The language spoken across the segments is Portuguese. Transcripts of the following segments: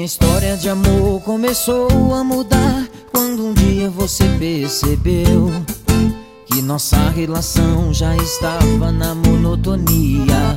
Minha história de amor começou a mudar quando um dia você percebeu que nossa relação já estava na monotonia.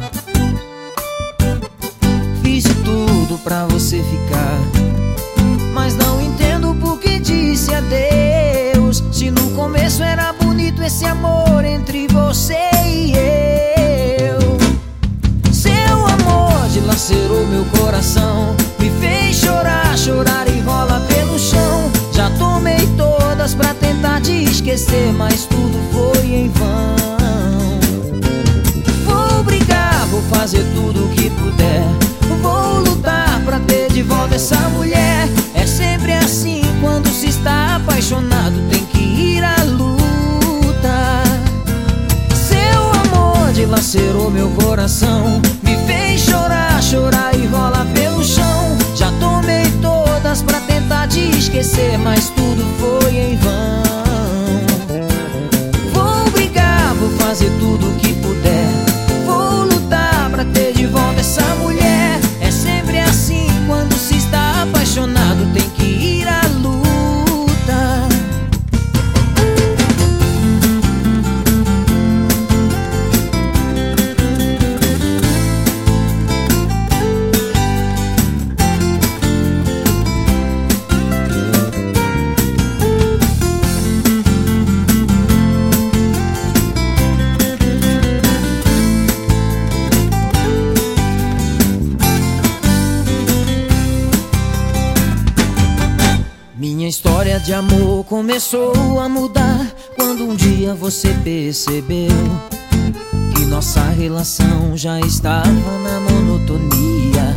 Fiz de tudo pra você ficar, mas não entendo por que disse adeus. Se no começo era bonito esse amor entre você e eu. Seu amor dilacerou meu coração, me fez chorar, chorar e rola pelo chão. Já tomei todas pra tentar te esquecer, mas tudo foi em vão. Vou brigar, vou fazer tudo o que puder, vou lutar pra ter de volta essa mulher. É sempre assim, quando se está apaixonado tem que ir à luta. Seu amor dilacerou meu coração, me fez chorar, chorar e rola pelo chão. Já tomei todas pra tentar te esquecer, mas tudo foi em vão. Vou brigar, vou fazer tudo o que puder, vou lutar pra ter de volta essa mulher. É sempre assim, quando se está apaixonado tem que ir à luta. Minha história de amor começou a mudar quando um dia você percebeu que nossa relação já estava na monotonia.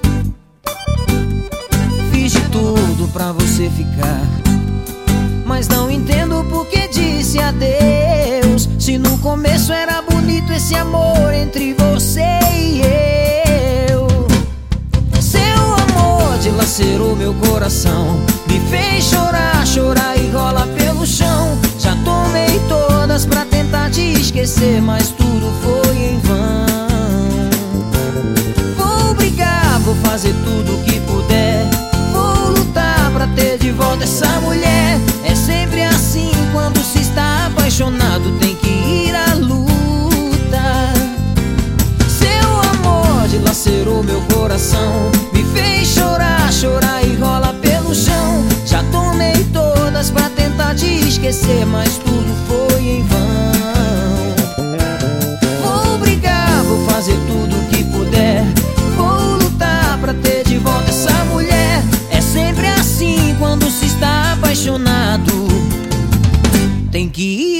Fiz de tudo pra você ficar, mas não entendo por que disse adeus. Se no começo era bonito esse amor entre você e eu. Seu amor dilacerou meu coração, me fez chorar, chorar e rola pelo chão. Já tomei todas pra tentar te esquecer, mas tudo foi em vão. Vou brigar, vou fazer tudo o que puder, vou lutar pra ter de volta essa mulher. É sempre assim, quando se está apaixonado tem que ir à luta. Seu amor dilacerou meu coração, me fez chorar, chorar e rola pelo chão. Já tomei todas pra tentar te esquecer, mas tudo foi em vão. Vou brigar, vou fazer tudo o que puder, vou lutar pra ter de volta essa mulher. É sempre assim, quando se está apaixonado tem que ir